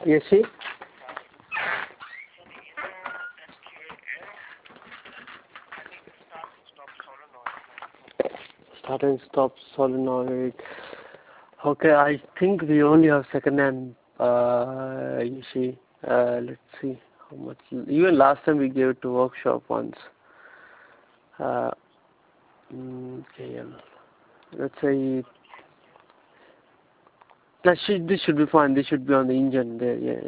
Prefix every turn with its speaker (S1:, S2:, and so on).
S1: Yes, see? Start and stop solenoid. Okay, I think we only have second hand. You see, let's see how much. Even last time we gave it to workshop once. Okay, let's say this should be fine. This should be on the engine there. Yeah.